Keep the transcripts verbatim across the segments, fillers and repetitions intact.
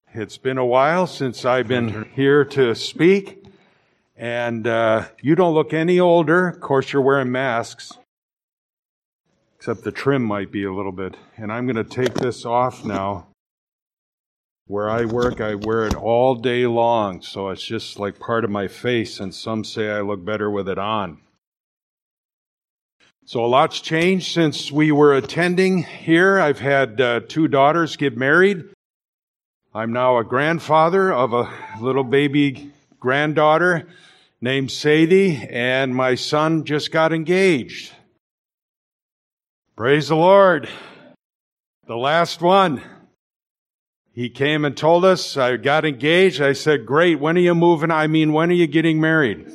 It's been a while since I've been here to speak, and uh, you don't look any older. Of course, you're wearing masks, except the trim might be a little bit. And I'm going to take this off now. Where I work, I wear it all day long, so it's just like part of my face, and some say I look better with it on. So a lot's changed since we were attending here. I've had uh, two daughters get married. I'm now a grandfather of a little baby granddaughter named Sadie, and my son just got engaged. Praise the Lord. The last one. He came and told us, I got engaged. I said, great, when are you moving? I mean, when are you getting married?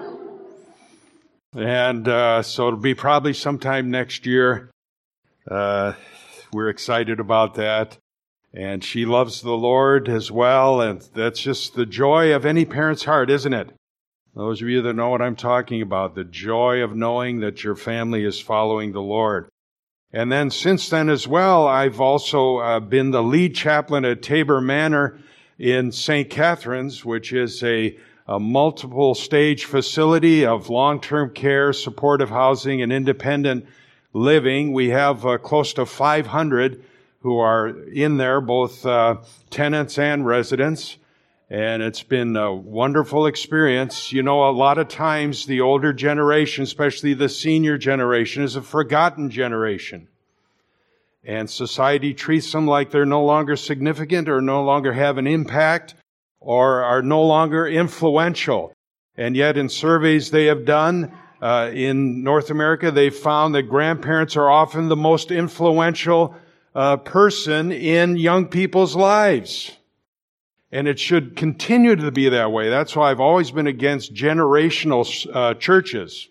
And uh, so it'll be probably sometime next year. Uh, we're excited about that. And she loves the Lord as well, and that's just the joy of any parent's heart, isn't it? Those of you that know what I'm talking about, the joy of knowing that your family is following the Lord. And then since then as well, I've also uh, been the lead chaplain at Tabor Manor in Saint Catharines, which is a, a multiple stage facility of long-term care, supportive housing, and independent living. We have uh, close to five hundred who are in there, both uh, tenants and residents. And it's been a wonderful experience. You know, a lot of times the older generation, especially the senior generation, is a forgotten generation. And society treats them like they're no longer significant or no longer have an impact or are no longer influential. And yet in surveys they have done uh, in North America, they've found that grandparents are often the most influential uh, person in young people's lives. And it should continue to be that way. That's why I've always been against generational uh, churches.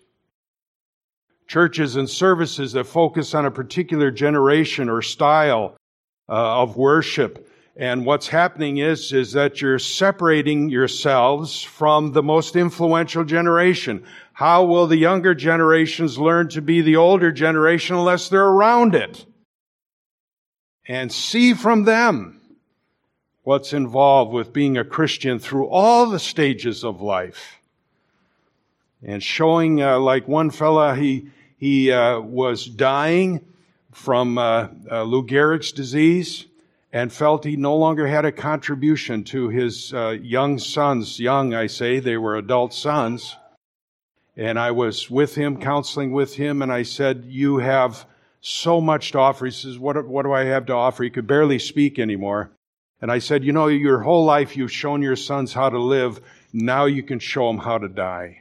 Churches and services that focus on a particular generation or style uh, of worship. And what's happening is, is that you're separating yourselves from the most influential generation. How will the younger generations learn to be the older generation unless they're around it? And see from them what's involved with being a Christian through all the stages of life. And showing, uh, like one fella, he he uh, was dying from uh, uh, Lou Gehrig's disease and felt he no longer had a contribution to his uh, young sons. Young, I say, they were adult sons. And I was with him, counseling with him, and I said, you have so much to offer. He says, what, what do I have to offer? He could barely speak anymore. And I said, you know, your whole life you've shown your sons how to live. Now you can show them how to die.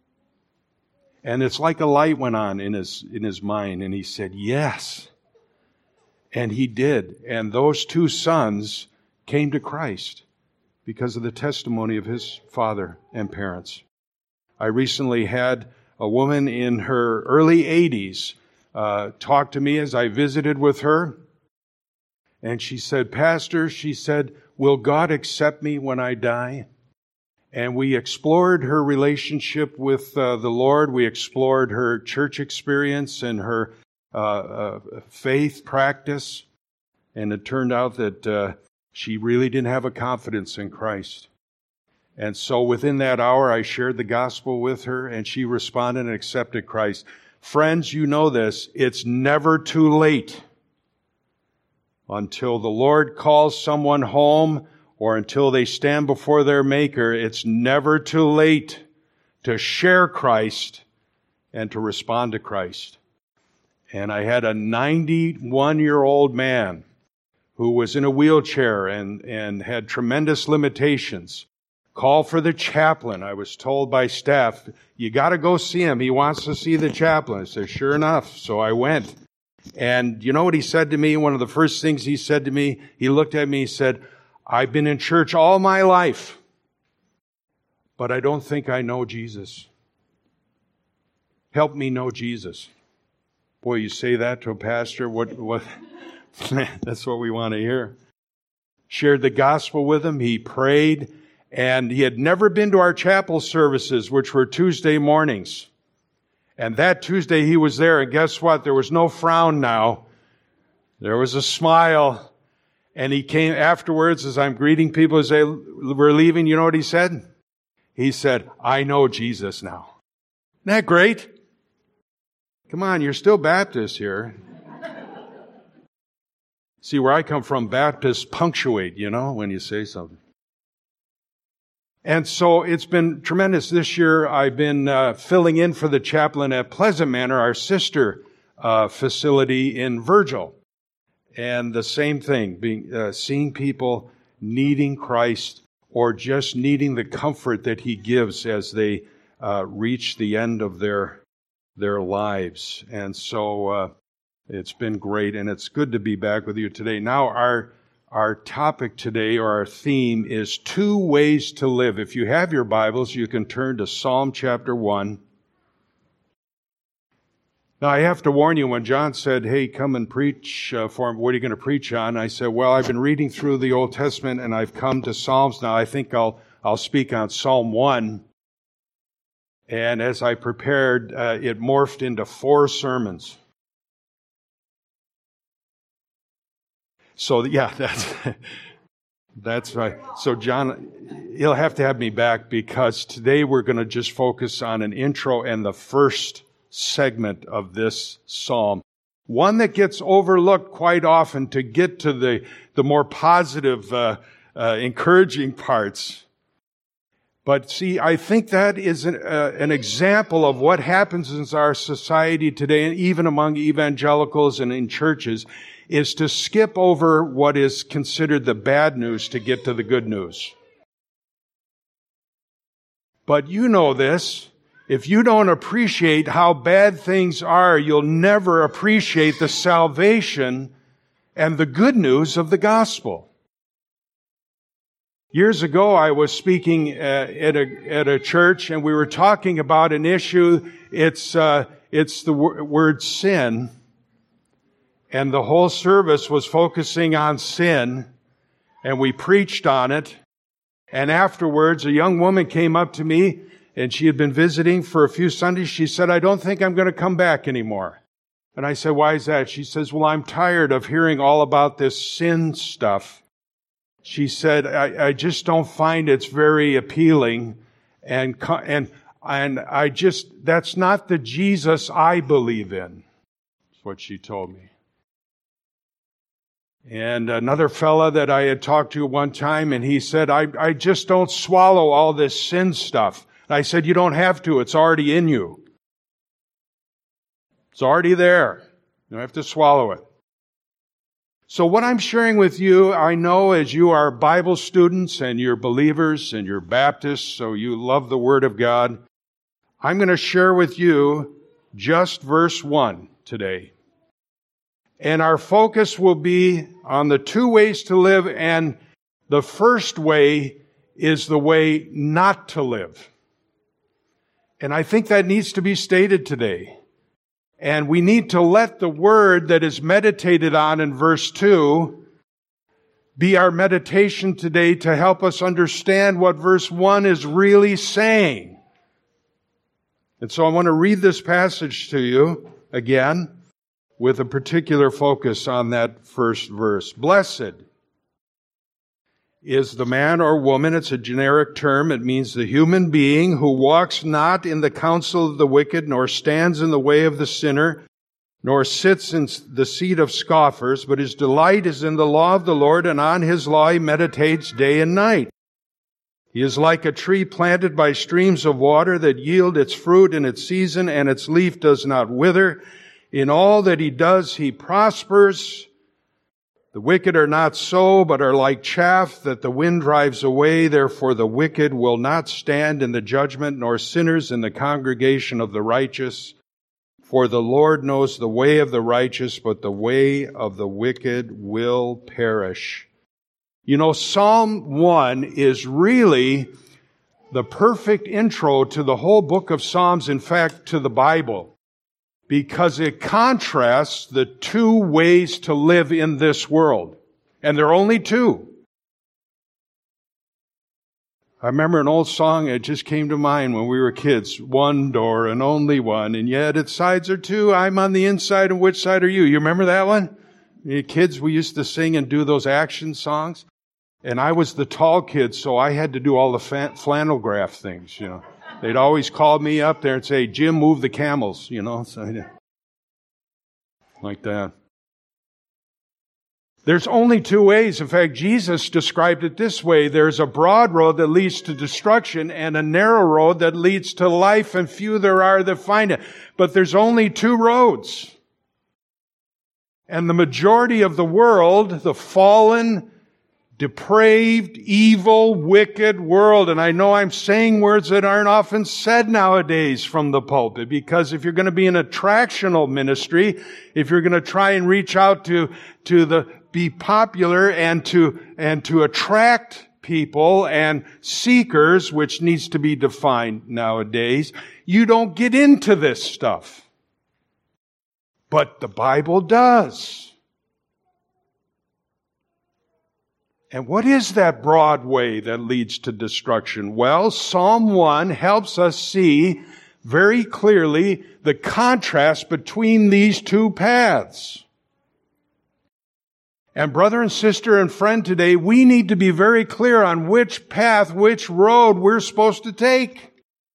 And it's like a light went on in his in his mind. And he said, yes. And he did. And those two sons came to Christ because of the testimony of his father and parents. I recently had a woman in her early eighties uh, talk to me as I visited with her. And she said, Pastor, she said, will God accept me when I die? And we explored her relationship with uh, the Lord. We explored her church experience and her uh, uh, faith practice. And it turned out that uh, she really didn't have a confidence in Christ. And so within that hour, I shared the gospel with her, and she responded and accepted Christ. Friends, you know this. It's never too late. Until the Lord calls someone home or until they stand before their Maker, it's never too late to share Christ and to respond to Christ. And I had a ninety-one-year-old man who was in a wheelchair and, and had tremendous limitations. Call for the chaplain. I was told by staff, you got to go see him. He wants to see the chaplain. I said, sure enough. So I went. And you know what he said to me? One of the first things he said to me, he looked at me, he said, I've been in church all my life, but I don't think I know Jesus. Help me know Jesus. Boy, you say that to a pastor, what, what, that's what we want to hear. Shared the gospel with him, he prayed, and he had never been to our chapel services, which were Tuesday mornings. And that Tuesday he was there, and guess what? There was no frown now. There was a smile. And he came afterwards as I'm greeting people as they were leaving. You know what he said? He said, I know Jesus now. Isn't that great? Come on, you're still Baptist here. See, where I come from, Baptists punctuate, you know, when you say something. And so it's been tremendous. This year I've been uh, filling in for the chaplain at Pleasant Manor, our sister uh, facility in Virgil. And the same thing, being uh, seeing people needing Christ or just needing the comfort that He gives as they uh, reach the end of their their lives. And so uh, it's been great, and it's good to be back with you today. Now our our topic today, or our theme, is two ways to live. If you have your Bibles, you can turn to Psalm chapter one. Now, I have to warn you, when John said, hey, come and preach uh, for him, what are you going to preach on? I said, well, I've been reading through the Old Testament, and I've come to Psalms now. I think I'll I'll speak on Psalm one. And as I prepared, uh, it morphed into four sermons. So, yeah, that's that's right. So, John, you'll have to have me back, because today we're going to just focus on an intro and the first segment of this psalm, one that gets overlooked quite often to get to the the more positive, uh, uh, encouraging parts. But see, I think that is an, uh, an example of what happens in our society today, and even among evangelicals and in churches, is to skip over what is considered the bad news to get to the good news. But you know this. If you don't appreciate how bad things are, you'll never appreciate the salvation and the good news of the gospel. Years ago, I was speaking uh, at a at a church, and we were talking about an issue. It's uh, it's the w- word sin, and the whole service was focusing on sin, and we preached on it. And afterwards, a young woman came up to me, and she had been visiting for a few Sundays. She said, I don't think I'm going to come back anymore. And I said, why is that? She says, well, I'm tired of hearing all about this sin stuff. She said, I, I just don't find it's very appealing. And, and, and I just, that's not the Jesus I believe in. That's what she told me. And another fella that I had talked to one time, and he said, I, I just don't swallow all this sin stuff. I said, you don't have to. It's already in you. It's already there. You don't have to swallow it. So what I'm sharing with you, I know as you are Bible students and you're believers and you're Baptists, so you love the Word of God, I'm going to share with you just verse one today. And our focus will be on the two ways to live, and the first way is the way not to live. And I think that needs to be stated today. And we need to let the word that is meditated on in verse two be our meditation today to help us understand what verse one is really saying. And so I want to read this passage to you again with a particular focus on that first verse. Blessed is the man or woman, it's a generic term, it means the human being who walks not in the counsel of the wicked, nor stands in the way of the sinner, nor sits in the seat of scoffers, but his delight is in the law of the Lord, and on his law he meditates day and night. He is like a tree planted by streams of water that yield its fruit in its season, and its leaf does not wither. In all that he does, he prospers. The wicked are not so, but are like chaff that the wind drives away. Therefore the wicked will not stand in the judgment, nor sinners in the congregation of the righteous. For the Lord knows the way of the righteous, but the way of the wicked will perish. You know, Psalm one is really the perfect intro to the whole book of Psalms, in fact, to the Bible, because it contrasts the two ways to live in this world. And there are only two. I remember an old song, it just came to mind when we were kids. One door and only one, and yet its sides are two. I'm on the inside, and which side are you? You remember that one? You know, kids, we used to sing and do those action songs. And I was the tall kid, so I had to do all the fa- flannel graph things, you know. They'd always call me up there and say, Jim, move the camels, you know. So, yeah. Like that. There's only two ways. In fact, Jesus described it this way. There's a broad road that leads to destruction and a narrow road that leads to life, and few there are that find it. But there's only two roads. And the majority of the world, the fallen, depraved, evil, wicked world, and I know I'm saying words that aren't often said nowadays from the pulpit, because if you're going to be an attractional ministry, if you're going to try and reach out to, to the, be popular and to, and to attract people and seekers, which needs to be defined nowadays, you don't get into this stuff. But the Bible does. And what is that broad way that leads to destruction? Well, Psalm one helps us see very clearly the contrast between these two paths. And brother and sister and friend today, we need to be very clear on which path, which road we're supposed to take.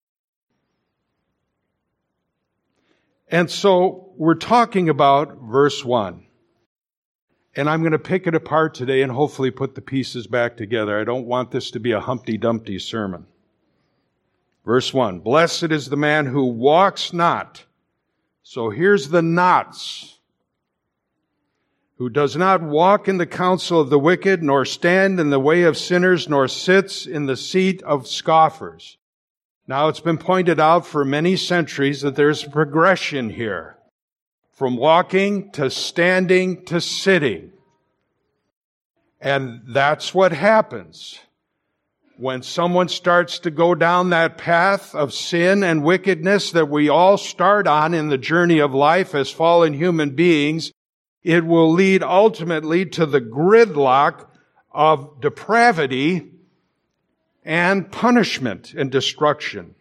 And so we're talking about verse one. And I'm going to pick it apart today and hopefully put the pieces back together. I don't want this to be a Humpty Dumpty sermon. Verse one, blessed is the man who walks not. So here's the nots. Who does not walk in the counsel of the wicked, nor stand in the way of sinners, nor sits in the seat of scoffers. Now it's been pointed out for many centuries that there's a progression here. From walking to standing to sitting. And that's what happens. When someone starts to go down that path of sin and wickedness that we all start on in the journey of life as fallen human beings, it will lead ultimately to the gridlock of depravity and punishment and destruction.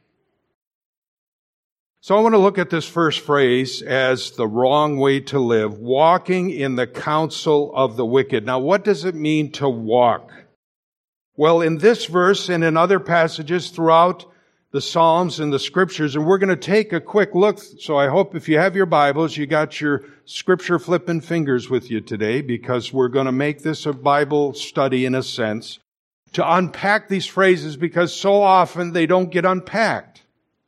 So I want to look at this first phrase as the wrong way to live, walking in the counsel of the wicked. Now, what does it mean to walk? Well, in this verse and in other passages throughout the Psalms and the Scriptures, and we're going to take a quick look. So I hope if you have your Bibles, you got your Scripture flipping fingers with you today, because we're going to make this a Bible study in a sense, to unpack these phrases, because so often they don't get unpacked.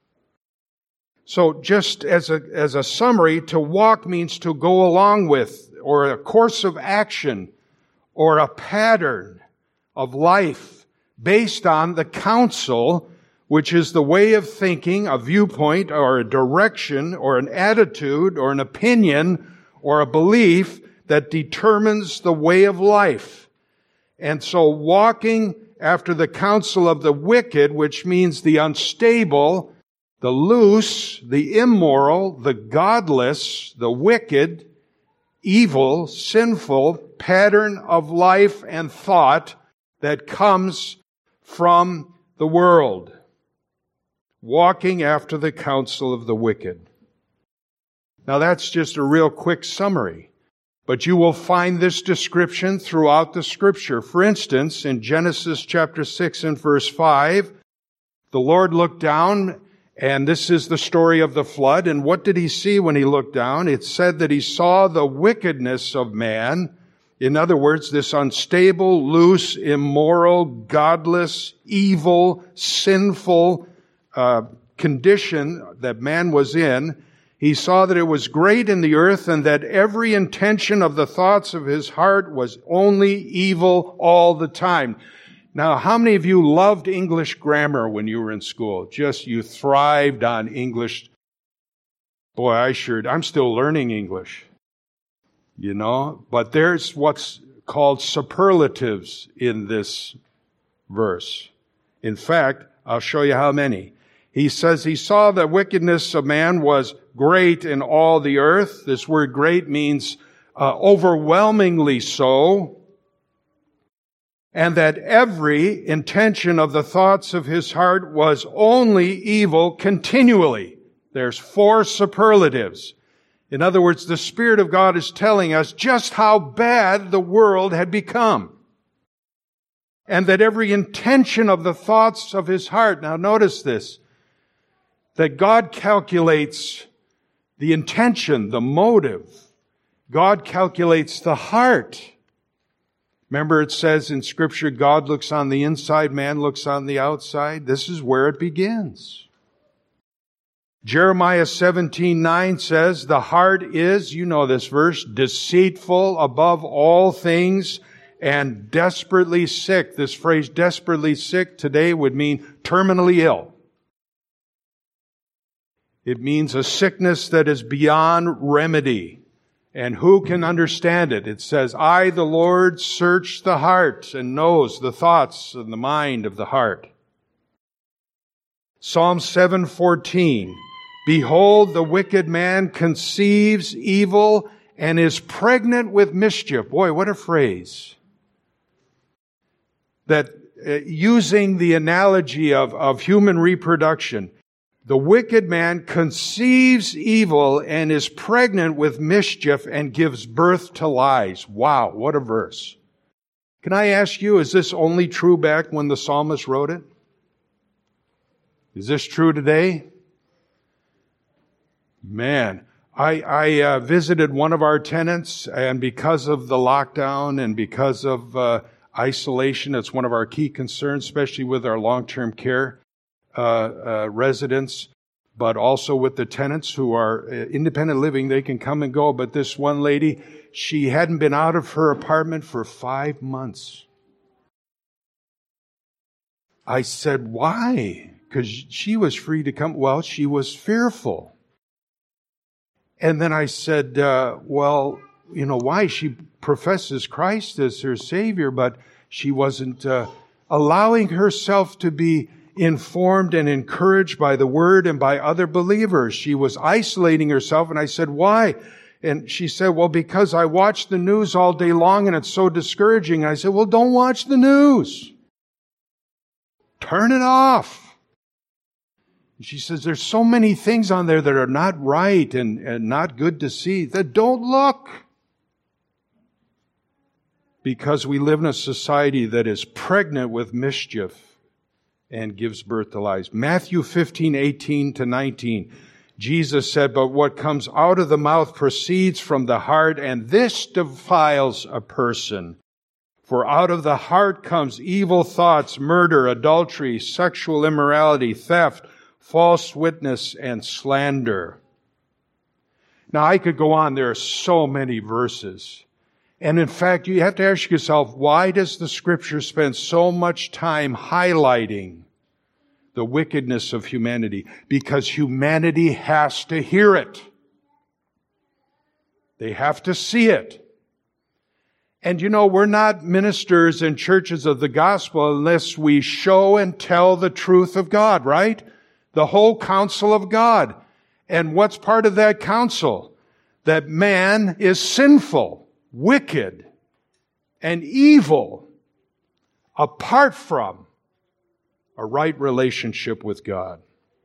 So just as a, as a summary, to walk means to go along with, or a course of action, or a pattern of life based on the counsel, which is the way of thinking, a viewpoint, or a direction, or an attitude, or an opinion, or a belief that determines the way of life. And so walking after the counsel of the wicked, which means the unstable, the loose, the immoral, the godless, the wicked, evil, sinful pattern of life and thought that comes from the world. Walking after the counsel of the wicked. Now that's just a real quick summary. But you will find this description throughout the Scripture. For instance, in Genesis chapter six and verse five, the Lord looked down, and this is the story of the flood. And what did he see when he looked down? It said that he saw the wickedness of man. In other words, this unstable, loose, immoral, godless, evil, sinful uh, condition that man was in. He saw that it was great in the earth, and that every intention of the thoughts of his heart was only evil all the time. Now, how many of you loved English grammar when you were in school? Just you thrived on English. Boy, I sure, I'm still learning English. You know, but there's what's called superlatives in this verse. In fact, I'll show you how many. He says he saw the wickedness of man was great in all the earth. This word great means uh, overwhelmingly so. And that every intention of the thoughts of his heart was only evil continually. There's four superlatives. In other words, the Spirit of God is telling us just how bad the world had become. And that every intention of the thoughts of His heart, now notice this, that God calculates the intention, the motive. God calculates the heart. Remember it says in Scripture, God looks on the inside, man looks on the outside. This is where it begins. Jeremiah seventeen nine says, the heart is, you know this verse, deceitful above all things and desperately sick. This phrase, desperately sick, today would mean terminally ill. It means a sickness that is beyond remedy. And who can understand it? It says, I, the Lord, search the heart and knows the thoughts and the mind of the heart. Psalm seven fourteen, behold, the wicked man conceives evil and is pregnant with mischief. Boy, what a phrase. That uh, using the analogy of, of human reproduction, the wicked man conceives evil and is pregnant with mischief and gives birth to lies. Wow, what a verse. Can I ask you, is this only true back when the psalmist wrote it? Is this true today? Man, I, I uh, visited one of our tenants, and because of the lockdown and because of uh, isolation, it's one of our key concerns, especially with our long-term care uh, uh, residents, but also with the tenants who are uh, independent living. They can come and go. But this one lady, she hadn't been out of her apartment for five months. I said, why? Because she was free to come. Well, she was fearful. And then I said, uh, well, you know, why? She professes Christ as her Savior, but she wasn't uh, allowing herself to be informed and encouraged by the Word and by other believers. She was isolating herself, and I said, why? And she said, well, because I watch the news all day long and it's so discouraging. I said, well, don't watch the news. Turn it off. She says, there's so many things on there that are not right and, and not good to see. That don't look. Because we live in a society that is pregnant with mischief and gives birth to lies. Matthew fifteen, eighteen to nineteen. Jesus said, but what comes out of the mouth proceeds from the heart, and this defiles a person. For out of the heart comes evil thoughts, murder, adultery, sexual immorality, theft, false witness, and slander. Now, I could go on. There are so many verses. And in fact, you have to ask yourself, why does the Scripture spend so much time highlighting the wickedness of humanity? Because humanity has to hear it. They have to see it. And you know, we're not ministers and churches of the gospel unless we show and tell the truth of God, right? The whole counsel of God. And what's part of that counsel? That man is sinful, wicked, and evil apart from a right relationship with God.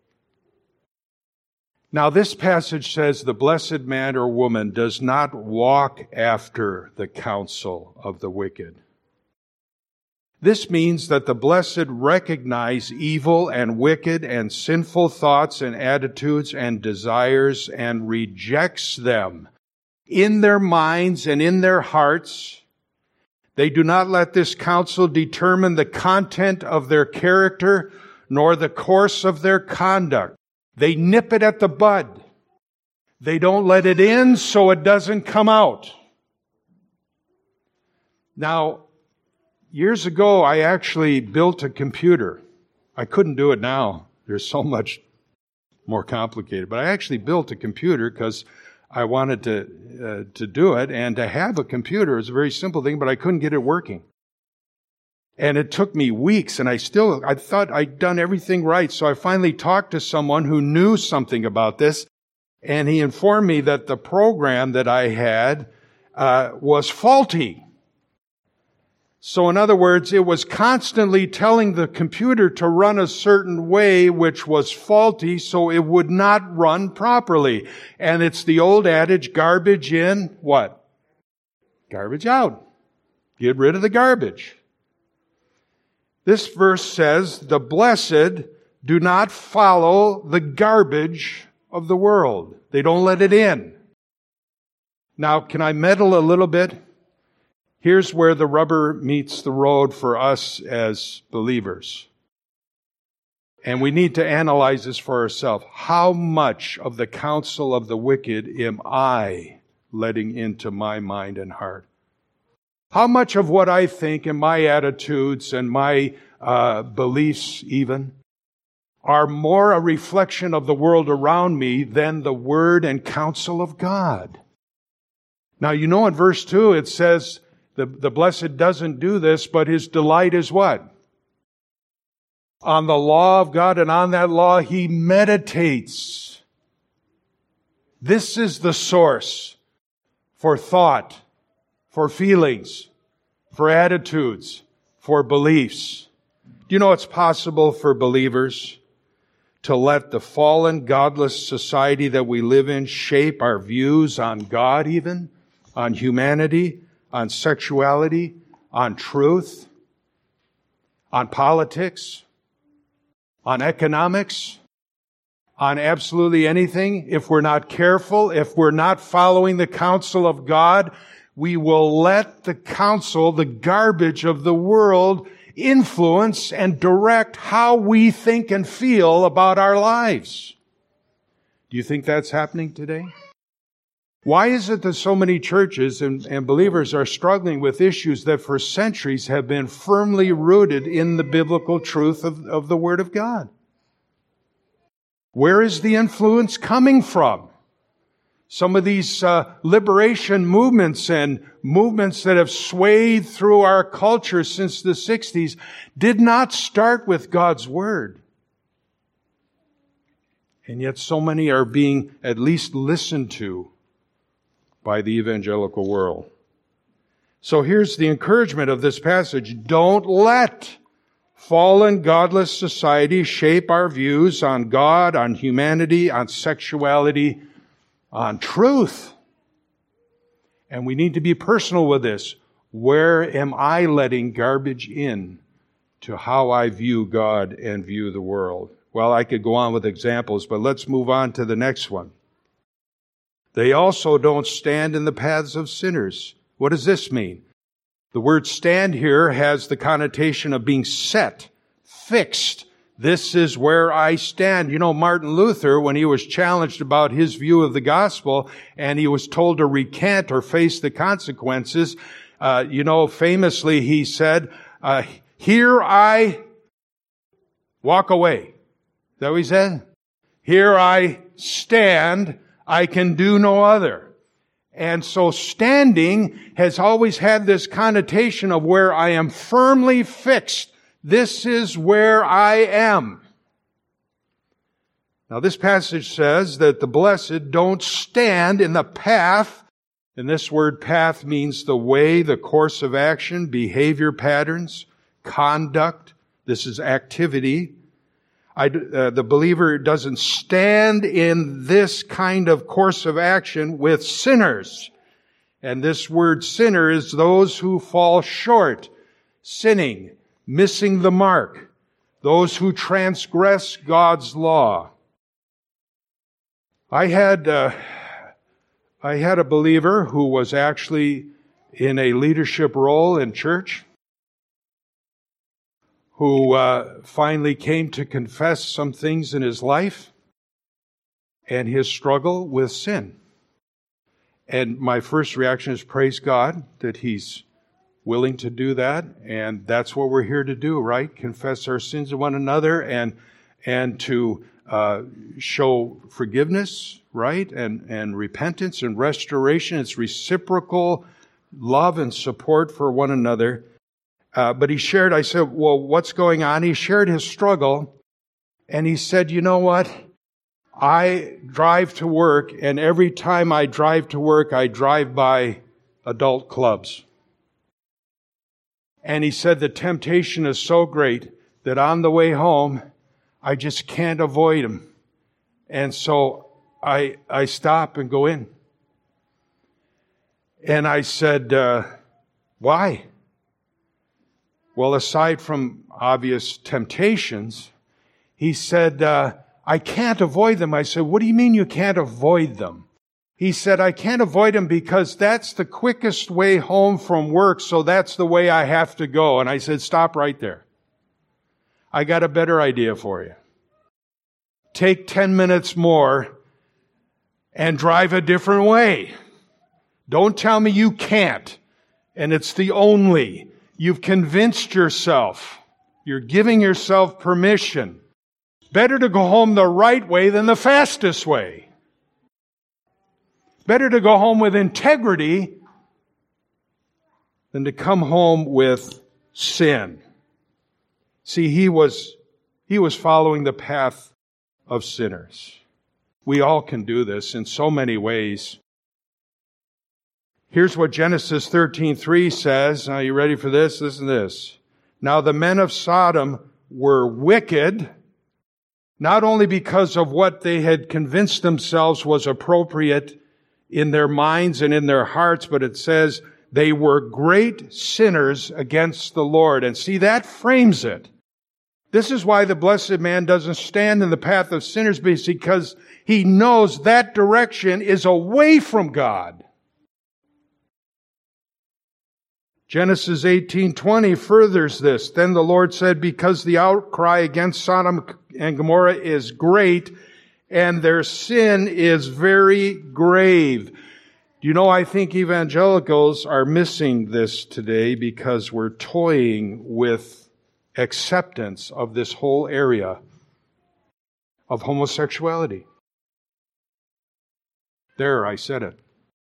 Now, this passage says the blessed man or woman does not walk after the counsel of the wicked. This means that the blessed recognize evil and wicked and sinful thoughts and attitudes and desires and rejects them in their minds and in their hearts. They do not let this counsel determine the content of their character nor the course of their conduct. They nip it at the bud. They don't let it in so it doesn't come out. Now, years ago, I actually built a computer. I couldn't do it now. There's so much more complicated. But I actually built a computer because I wanted to uh, to do it. And to have a computer is a very simple thing, but I couldn't get it working. And it took me weeks, and I still, I thought I'd done everything right. So I finally talked to someone who knew something about this, and he informed me that the program that I had uh, was faulty. So in other words, it was constantly telling the computer to run a certain way which was faulty, so it would not run properly. And it's the old adage, garbage in, what? Garbage out. Get rid of the garbage. This verse says, the blessed do not follow the garbage of the world. They don't let it in. Now, can I meddle a little bit? Here's where the rubber meets the road for us as believers. And we need to analyze this for ourselves. How much of the counsel of the wicked am I letting into my mind and heart? How much of what I think and my attitudes and my uh, beliefs even are more a reflection of the world around me than the word and counsel of God? Now, you know in verse two it says, The, the blessed doesn't do this, but his delight is what? On the law of God, and on that law he meditates. This is the source for thought, for feelings, for attitudes, for beliefs. Do you know it's possible for believers to let the fallen, godless society that we live in shape our views on God even, on humanity, on sexuality, on truth, on politics, on economics, on absolutely anything? If we're not careful, if we're not following the counsel of God, we will let the counsel, the garbage of the world, influence and direct how we think and feel about our lives. Do you think that's happening today? Why is it that so many churches and, and believers are struggling with issues that for centuries have been firmly rooted in the biblical truth of, of the Word of God? Where is the influence coming from? Some of these uh, liberation movements and movements that have swayed through our culture since the sixties did not start with God's Word. And yet so many are being at least listened to by the evangelical world. So here's the encouragement of this passage. Don't let fallen, godless society shape our views on God, on humanity, on sexuality, on truth. And we need to be personal with this. Where am I letting garbage in to how I view God and view the world? Well, I could go on with examples, but let's move on to the next one. They also don't stand in the paths of sinners. What does this mean? The word stand here has the connotation of being set, fixed. This is where I stand. You know, Martin Luther, when he was challenged about his view of the gospel and he was told to recant or face the consequences, uh, you know, famously he said, uh, here I walk away. Is that what he said? Here I stand. I can do no other. And so standing has always had this connotation of where I am firmly fixed. This is where I am. Now this passage says that the blessed don't stand in the path, and this word path means the way, the course of action, behavior patterns, conduct. This is activity. I, uh, the believer doesn't stand in this kind of course of action with sinners. And this word sinner is those who fall short, sinning, missing the mark, those who transgress God's law. I had, uh, I had a believer who was actually in a leadership role in church, who uh, finally came to confess some things in his life and his struggle with sin. And my first reaction is praise God that he's willing to do that. And that's what we're here to do, right? Confess our sins to one another and and to uh, show forgiveness, right? And, and repentance and restoration. It's reciprocal love and support for one another. Uh, but he shared, I said, well, what's going on? He shared his struggle, and he said, you know what? I drive to work, and every time I drive to work, I drive by adult clubs. And he said the temptation is so great that on the way home, I just can't avoid him. And so I I stop and go in. And I said, uh, why? Well, aside from obvious temptations, he said, uh, I can't avoid them. I said, what do you mean you can't avoid them? He said, I can't avoid them because that's the quickest way home from work, so that's the way I have to go. And I said, stop right there. I got a better idea for you. Take ten minutes more and drive a different way. Don't tell me you can't, and it's the only. You've convinced yourself. You're giving yourself permission. Better to go home the right way than the fastest way. Better to go home with integrity than to come home with sin. See, he was, he was following the path of sinners. We all can do this in so many ways. Here's what Genesis thirteen three says. Are you ready for this? Listen to this. Now the men of Sodom were wicked, not only because of what they had convinced themselves was appropriate in their minds and in their hearts, but it says they were great sinners against the Lord. And see, that frames it. This is why the blessed man doesn't stand in the path of sinners, because he knows that direction is away from God. Genesis eighteen twenty furthers this. Then the Lord said, because the outcry against Sodom and Gomorrah is great, and their sin is very grave. You know, I think evangelicals are missing this today because we're toying with acceptance of this whole area of homosexuality. There, I said it.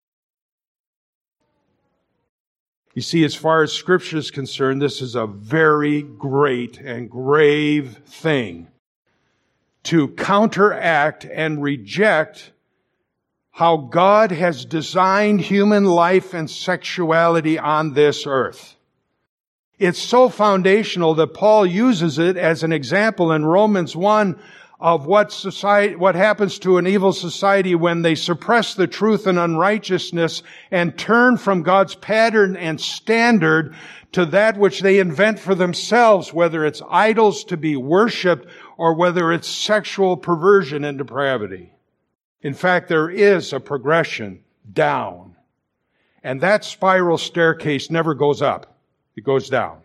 You see, as far as Scripture is concerned, this is a very great and grave thing to counteract and reject how God has designed human life and sexuality on this earth. It's so foundational that Paul uses it as an example in Romans one of what society, what happens to an evil society when they suppress the truth and unrighteousness and turn from God's pattern and standard to that which they invent for themselves, whether it's idols to be worshipped or whether it's sexual perversion and depravity. In fact, there is a progression down. And that spiral staircase never goes up. It goes down.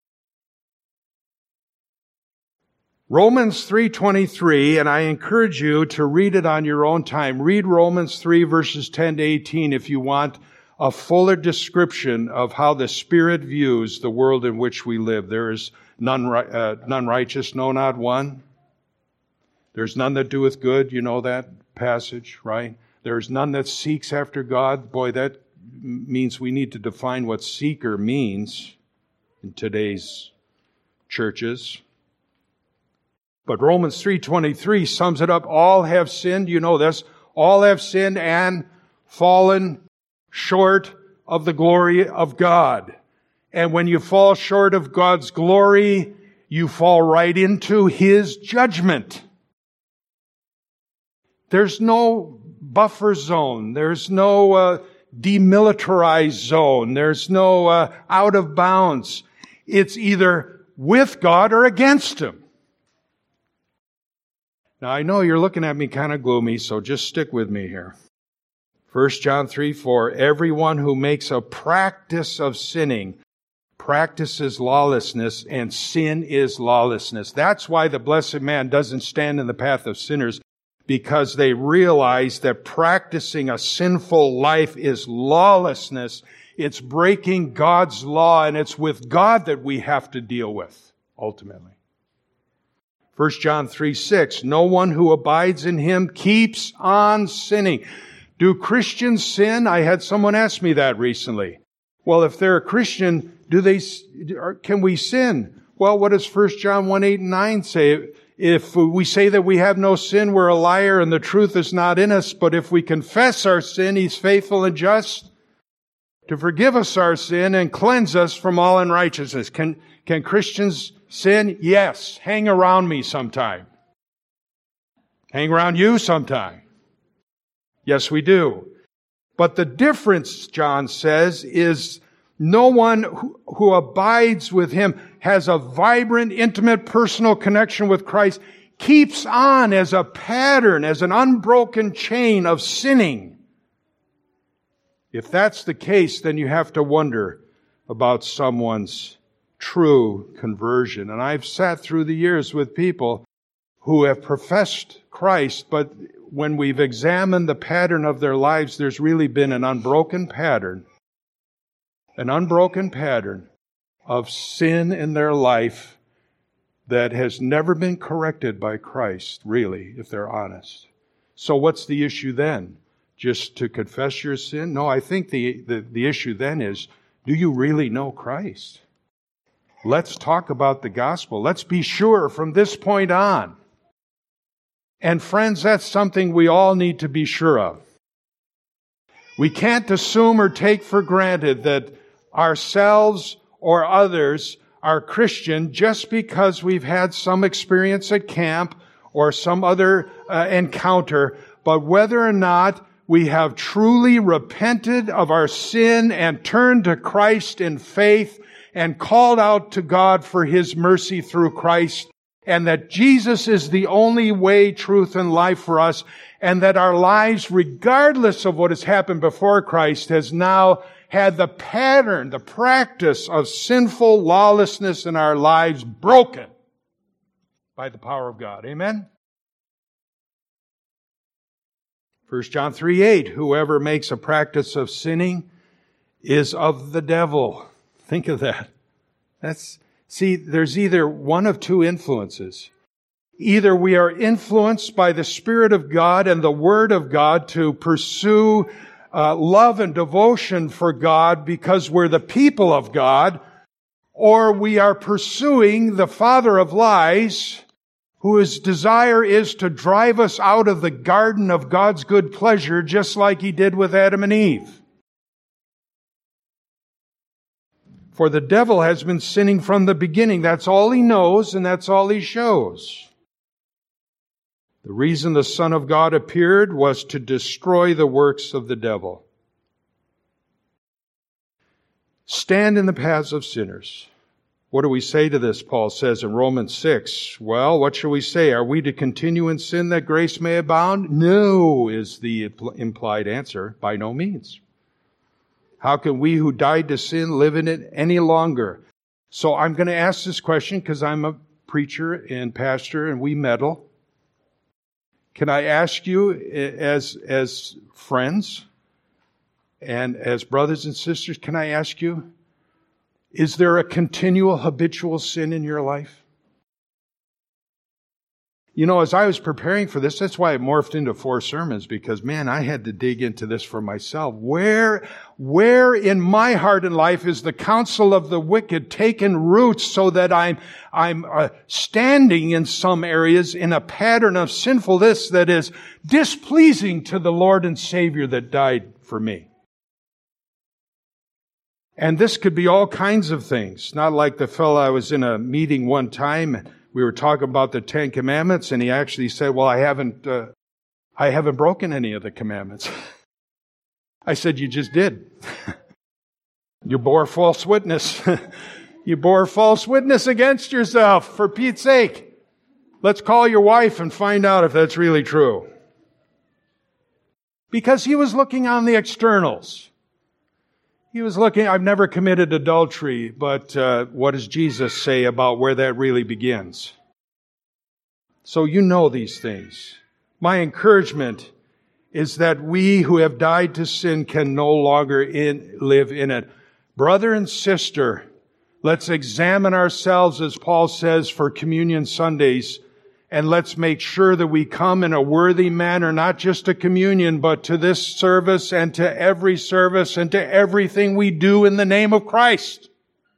Romans three twenty-three, and I encourage you to read it on your own time. Read Romans three verses ten to eighteen if you want a fuller description of how the Spirit views the world in which we live. There is none, uh, none righteous, no, not one. There's none that doeth good. You know that passage, right? There's none that seeks after God. Boy, that means we need to define what seeker means in today's churches. But Romans three twenty-three sums it up. All have sinned. You know this. All have sinned and fallen short of the glory of God. And when you fall short of God's glory, you fall right into His judgment. There's no buffer zone. There's no uh, demilitarized zone. There's no uh, out of bounds. It's either with God or against Him. Now, I know you're looking at me kind of gloomy, so just stick with me here. First John three four, everyone who makes a practice of sinning practices lawlessness, and sin is lawlessness. That's why the blessed man doesn't stand in the path of sinners, because they realize that practicing a sinful life is lawlessness. It's breaking God's law, and it's with God that we have to deal with, ultimately. First John three six, no one who abides in Him keeps on sinning. Do Christians sin? I had someone ask me that recently. Well, if they're a Christian, do they, can we sin? Well, what does First John one eight and nine say? If we say that we have no sin, we're a liar and the truth is not in us. But if we confess our sin, He's faithful and just to forgive us our sin and cleanse us from all unrighteousness. Can, can Christians sin? Yes. Hang around me sometime. Hang around you sometime. Yes, we do. But the difference, John says, is no one who, who abides with Him, has a vibrant, intimate, personal connection with Christ, keeps on as a pattern, as an unbroken chain of sinning. If that's the case, then you have to wonder about someone's true conversion. And I've sat through the years with people who have professed Christ, but when we've examined the pattern of their lives, there's really been an unbroken pattern, an unbroken pattern of sin in their life that has never been corrected by Christ, really, if they're honest. So what's the issue then? Just to confess your sin? No, I think the, the, the issue then is, do you really know Christ? Let's talk about the gospel. Let's be sure from this point on. And friends, that's something we all need to be sure of. We can't assume or take for granted that ourselves or others are Christian just because we've had some experience at camp or some other uh, encounter, but whether or not we have truly repented of our sin and turned to Christ in faith and called out to God for His mercy through Christ, and that Jesus is the only way, truth, and life for us, and that our lives, regardless of what has happened before Christ, has now had the pattern, the practice of sinful lawlessness in our lives broken by the power of God. Amen? First John three eight, whoever makes a practice of sinning is of the devil. Think of that. That's, see, there's either one of two influences. Either we are influenced by the Spirit of God and the Word of God to pursue uh, love and devotion for God because we're the people of God, or we are pursuing the father of lies, whose desire is to drive us out of the garden of God's good pleasure, just like He did with Adam and Eve. For the devil has been sinning from the beginning. That's all he knows, and that's all he shows. The reason the Son of God appeared was to destroy the works of the devil. Stand in the paths of sinners. What do we say to this? Paul says in Romans six. Well, what shall we say? Are we to continue in sin that grace may abound? No, is the implied answer. By no means. How can we who died to sin live in it any longer? So I'm going to ask this question because I'm a preacher and pastor and we meddle. Can I ask you as, as friends and as brothers and sisters, can I ask you, is there a continual habitual sin in your life? You know, as I was preparing for this, that's why it morphed into four sermons, because, man, I had to dig into this for myself. Where, where in my heart and life is the counsel of the wicked taken root so that I'm, I'm uh, standing in some areas in a pattern of sinfulness that is displeasing to the Lord and Savior that died for me? And this could be all kinds of things. Not like the fellow I was in a meeting one time. We were talking about the Ten Commandments, and he actually said, well, I haven't, uh, I haven't broken any of the commandments. I said, you just did. You bore false witness. You bore false witness against yourself, for Pete's sake. Let's call your wife and find out if that's really true. Because he was looking on the externals. He was looking, I've never committed adultery, but uh, what does Jesus say about where that really begins? So you know these things. My encouragement is that we who have died to sin can no longer in, live in it. Brother and sister, let's examine ourselves, as Paul says, for communion Sundays, and let's make sure that we come in a worthy manner, not just to communion, but to this service and to every service and to everything we do in the name of Christ.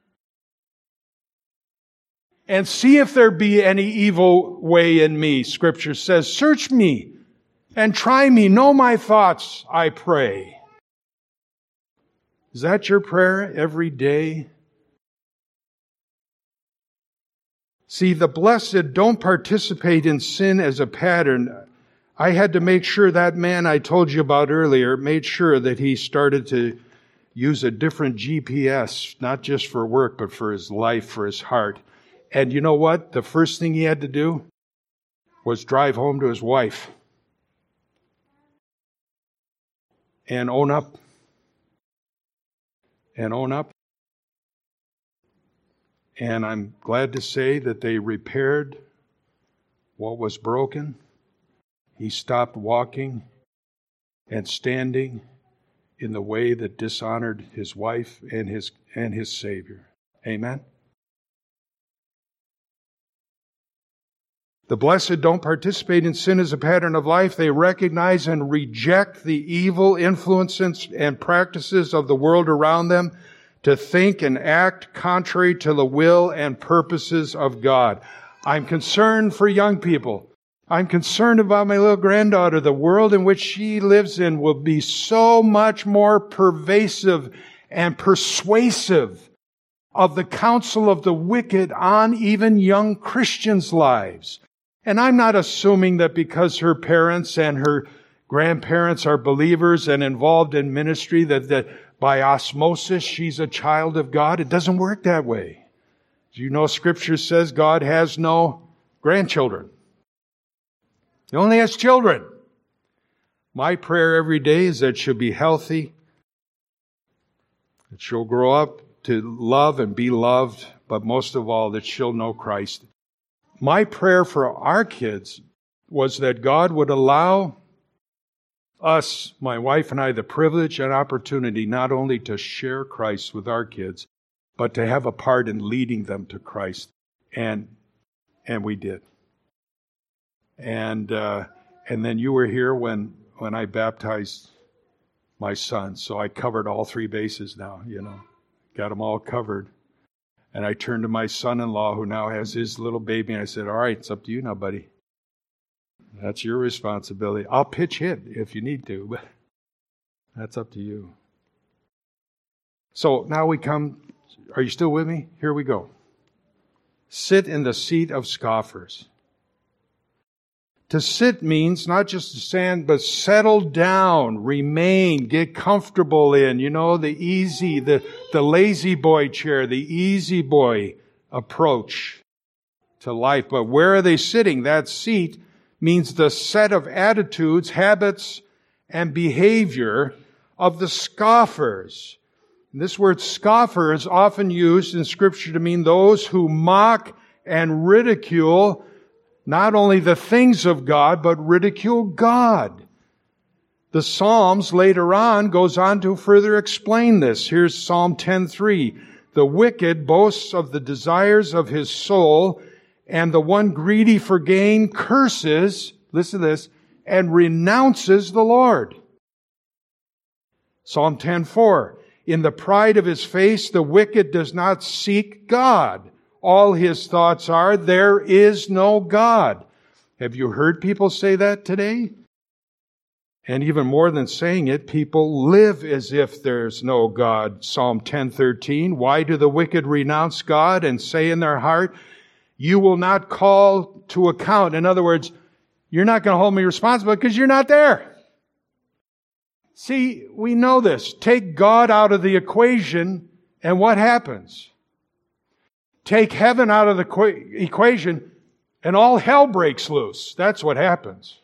And see if there be any evil way in me. Scripture says, search me and try me. Know my thoughts, I pray. Is that your prayer every day? See, the blessed don't participate in sin as a pattern. I had to make sure that man I told you about earlier made sure that he started to use a different G P S, not just for work, but for his life, for his heart. And you know what? The first thing he had to do was drive home to his wife and own up. And own up. And I'm glad to say that they repaired what was broken. He stopped walking and standing in the way that dishonored his wife and his and his Savior. Amen? The blessed don't participate in sin as a pattern of life. They recognize and reject the evil influences and practices of the world around them to think and act contrary to the will and purposes of God. I'm concerned for young people. I'm concerned about my little granddaughter. The world in which she lives in will be so much more pervasive and persuasive of the counsel of the wicked on even young Christians' lives. And I'm not assuming that because her parents and her grandparents are believers and involved in ministry that, that by osmosis she's a child of God. It doesn't work that way. Do you know Scripture says God has no grandchildren? He only has children. My prayer every day is that she'll be healthy, that she'll grow up to love and be loved, but most of all that she'll know Christ. My prayer for our kids was that God would allow us, my wife and I, the privilege and opportunity not only to share Christ with our kids, but to have a part in leading them to Christ. And and we did. And uh, and then you were here when, when I baptized my son. So I covered all three bases now, you know. Got them all covered. And I turned to my son-in-law, who now has his little baby, and I said, all right, it's up to you now, buddy. That's your responsibility. I'll pitch hit if you need to, but that's up to you. So now we come, are you still with me? Here we go. Sit in the seat of scoffers. To sit means not just to stand, but settle down, remain, get comfortable in, you know, the easy, the, the lazy boy chair, the easy boy approach to life. But where are they sitting? That seat means the set of attitudes, habits, and behavior of the scoffers. And this word scoffer is often used in Scripture to mean those who mock and ridicule not only the things of God, but ridicule God. The Psalms later on goes on to further explain this. Here's Psalm ten three. The wicked boasts of the desires of his soul, and the one greedy for gain curses, listen to this, and renounces the Lord. Psalm ten four. In the pride of his face, the wicked does not seek God. All his thoughts are, there is no God. Have you heard people say that today? And even more than saying it, people live as if there's no God. Psalm ten thirteen. Why do the wicked renounce God and say in their heart, you will not call to account? In other words, you're not going to hold me responsible because you're not there. See, we know this. Take God out of the equation, and what happens? Take heaven out of the equation, and all hell breaks loose. That's what happens.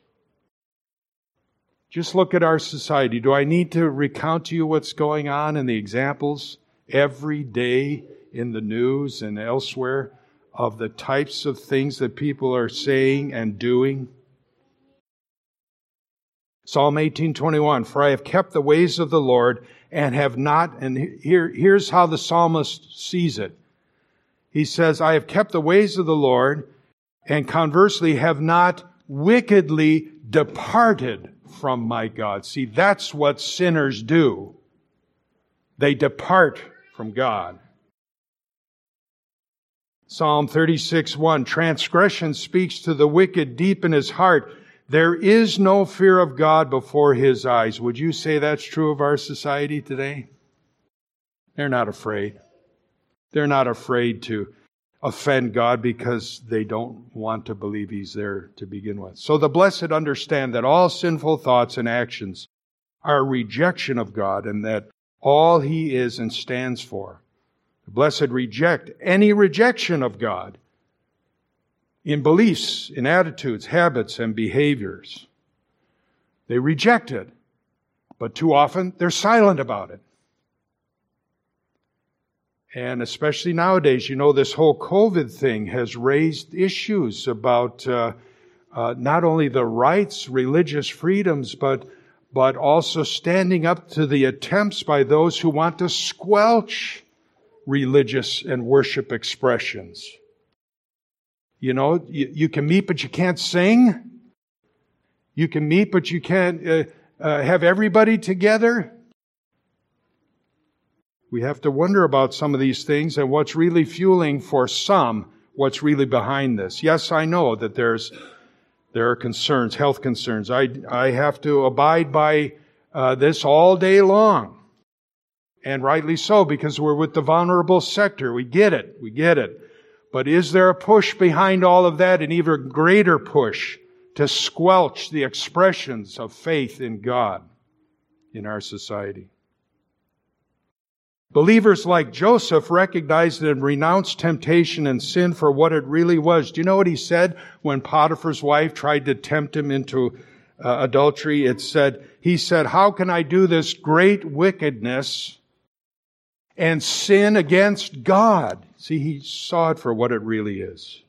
Just look at our society. Do I need to recount to you what's going on in the examples every day in the news and elsewhere of the types of things that people are saying and doing? Psalm eighteen twenty-one, for I have kept the ways of the Lord and have not, and here, here's how the psalmist sees it. He says, I have kept the ways of the Lord, and conversely have not wickedly departed from my God. See, that's what sinners do. They depart from God. Psalm thirty-six one, transgression speaks to the wicked deep in his heart. There is no fear of God before his eyes. Would you say that's true of our society today? They're not afraid. They're not afraid to offend God because they don't want to believe He's there to begin with. So the blessed understand that all sinful thoughts and actions are a rejection of God and that all He is and stands for. The blessed reject any rejection of God in beliefs, in attitudes, habits, and behaviors. They reject it, but too often they're silent about it. And especially nowadays, you know, this whole COVID thing has raised issues about uh, uh, not only the rights, religious freedoms, but but also standing up to the attempts by those who want to squelch religious and worship expressions. You know, you, you can meet, but you can't sing. You can meet, but you can't uh, uh, have everybody together. We have to wonder about some of these things and what's really fueling for some, what's really behind this. Yes, I know that there's there are concerns, health concerns. I, I have to abide by uh, this all day long. And rightly so, because we're with the vulnerable sector. We get it. We get it. But is there a push behind all of that, an even greater push to squelch the expressions of faith in God in our society? Believers like Joseph recognized and renounced temptation and sin for what it really was. Do you know what he said when Potiphar's wife tried to tempt him into uh, adultery? It said, he said, "How can I do this great wickedness and sin against God?" See, he saw it for what it really is.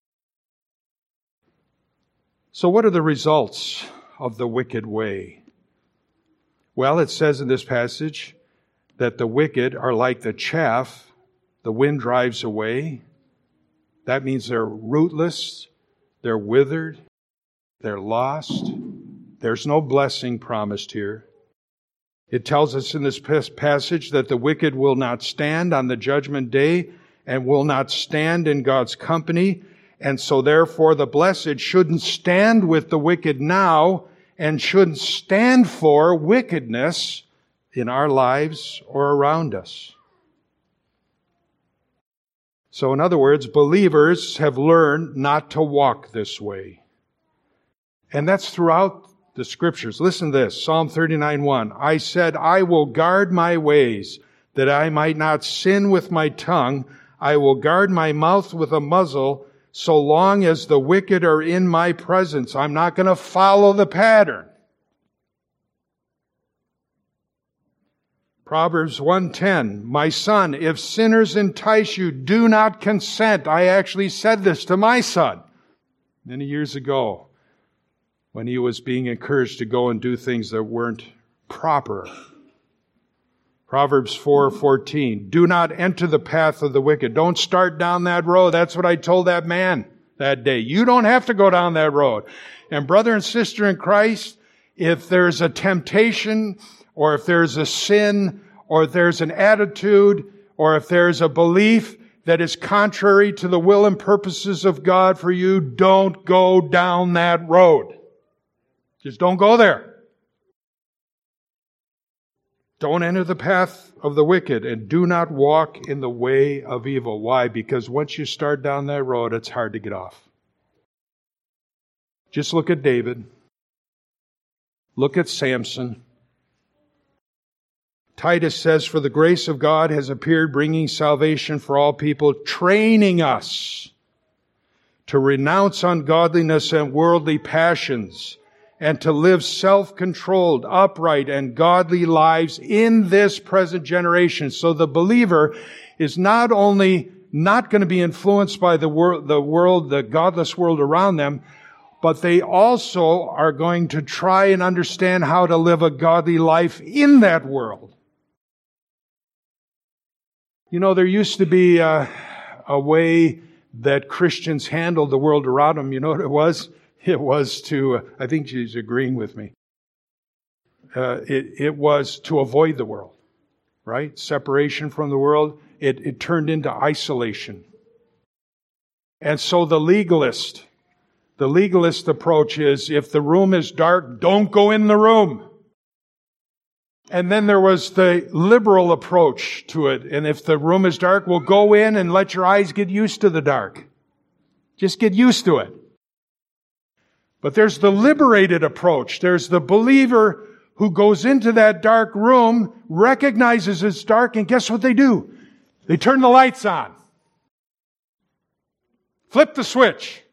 So what are the results of the wicked way? Well, it says in this passage that the wicked are like the chaff the wind drives away. That means they're rootless, they're withered, they're lost. There's no blessing promised here. It tells us in this passage that the wicked will not stand on the judgment day and will not stand in God's company. And so therefore the blessed shouldn't stand with the wicked now and shouldn't stand for wickedness in our lives or around us. So in other words, believers have learned not to walk this way. And that's throughout the Scriptures. Listen to this, Psalm thirty-nine one. "I said, I will guard my ways, that I might not sin with my tongue. I will guard my mouth with a muzzle, so long as the wicked are in my presence." I'm not going to follow the pattern. Proverbs one ten, "My son, if sinners entice you, do not consent." I actually said this to my son many years ago when he was being encouraged to go and do things that weren't proper. Proverbs four fourteen, "Do not enter the path of the wicked." Don't start down that road. That's what I told that man that day. You don't have to go down that road. And brother and sister in Christ, if there's a temptation, or if there's a sin, or if there's an attitude, or if there's a belief that is contrary to the will and purposes of God for you, don't go down that road. Just don't go there. Don't enter the path of the wicked, and do not walk in the way of evil. Why? Because once you start down that road, it's hard to get off. Just look at David. Look at Samson. Titus says, "For the grace of God has appeared, bringing salvation for all people, training us to renounce ungodliness and worldly passions, and to live self-controlled, upright, and godly lives in this present generation." So the believer is not only not going to be influenced by the world, the world, the godless world around them, but they also are going to try and understand how to live a godly life in that world. You know, there used to be a, a way that Christians handled the world around them. You know what it was? It was to, uh, I think she's agreeing with me, uh, it, it was to avoid the world, right? Separation from the world. It, it turned into isolation. And so the legalist, the legalist approach is, if the room is dark, don't go in the room. And then there was the liberal approach to it. And if the room is dark, well, go in and let your eyes get used to the dark. Just get used to it. But there's the liberated approach. There's the believer who goes into that dark room, recognizes it's dark, and guess what they do? They turn the lights on. Flip the switch.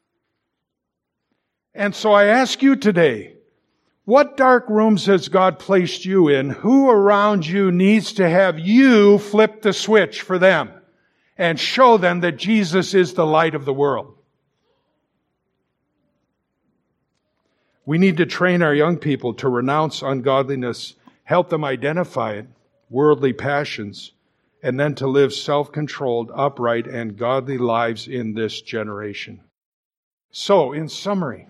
And so I ask you today, what dark rooms has God placed you in? Who around you needs to have you flip the switch for them and show them that Jesus is the light of the world? We need to train our young people to renounce ungodliness, help them identify it, worldly passions, and then to live self-controlled, upright, and godly lives in this generation. So, in summary,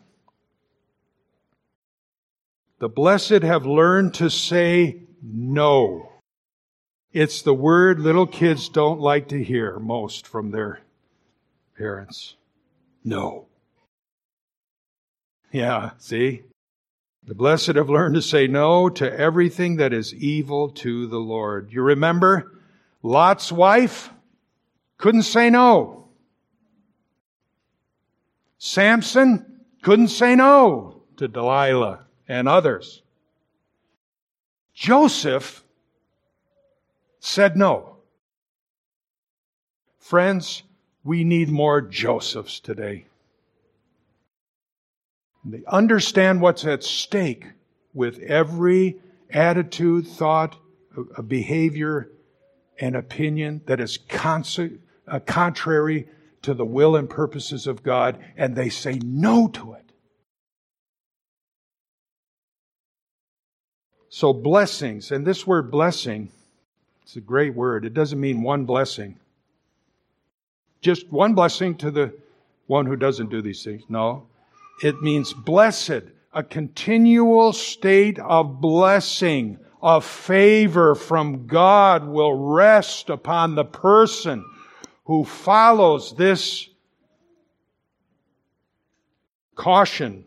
the blessed have learned to say no. It's the word little kids don't like to hear most from their parents. No. Yeah, see? The blessed have learned to say no to everything that is evil to the Lord. You remember Lot's wife couldn't say no. Samson couldn't say no to Delilah and others. Joseph said no. Friends, we need more Josephs today. They understand what's at stake with every attitude, thought, behavior, and opinion that is con- uh, contrary to the will and purposes of God, and they say no to it. So blessings, and this word blessing, it's a great word. It doesn't mean one blessing. Just one blessing to the one who doesn't do these things. No. It means blessed, a continual state of blessing, of favor from God will rest upon the person who follows this caution.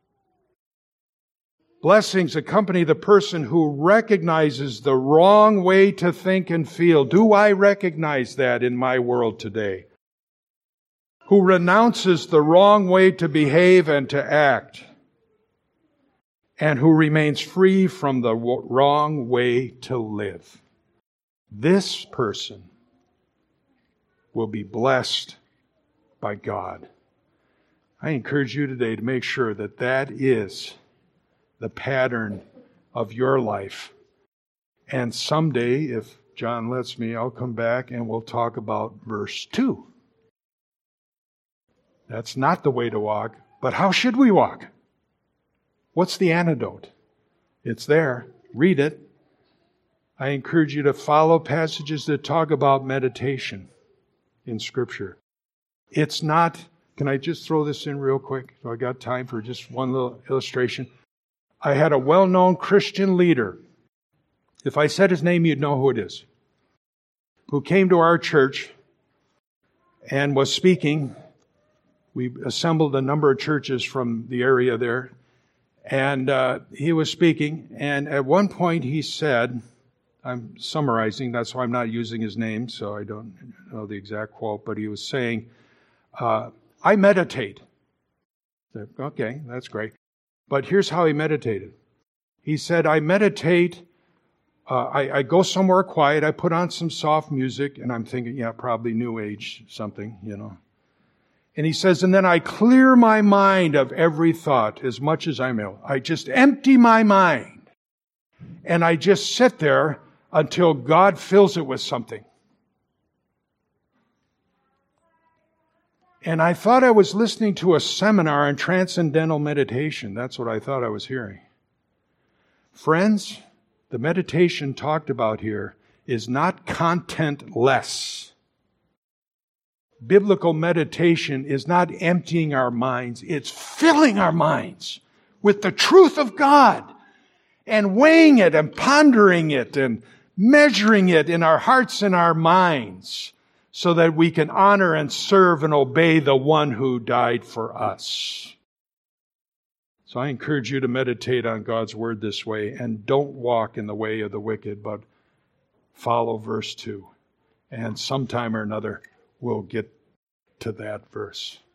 Blessings accompany the person who recognizes the wrong way to think and feel. Do I recognize that in my world today? Who renounces the wrong way to behave and to act, and who remains free from the wrong way to live. This person will be blessed by God. I encourage you today to make sure that that is the pattern of your life. And someday, if John lets me, I'll come back and we'll talk about verse two. That's not the way to walk, but how should we walk? What's the antidote? It's there. Read it. I encourage you to follow passages that talk about meditation in Scripture. It's not, can I just throw this in real quick? So I got time for just one little illustration. I had a well-known Christian leader. If I said his name, you'd know who it is. Who came to our church and was speaking. We assembled a number of churches from the area there. And uh, he was speaking. And at one point he said, I'm summarizing, that's why I'm not using his name, so I don't know the exact quote, but he was saying, uh, I meditate. I said, okay, that's great. But here's how he meditated. He said, I meditate, uh, I, I go somewhere quiet, I put on some soft music, and I'm thinking, yeah, probably New Age something, you know. And he says, and then I clear my mind of every thought as much as I'm able. I just empty my mind. And I just sit there until God fills it with something. And I thought I was listening to a seminar on transcendental meditation. That's what I thought I was hearing. Friends, the meditation talked about here is not content-less. Biblical meditation is not emptying our minds. It's filling our minds with the truth of God and weighing it and pondering it and measuring it in our hearts and our minds so that we can honor and serve and obey the one who died for us. So So I encourage you to meditate on God's word this way, and don't walk in the way of the wicked, but follow verse two. And sometime or another, we'll get to that verse.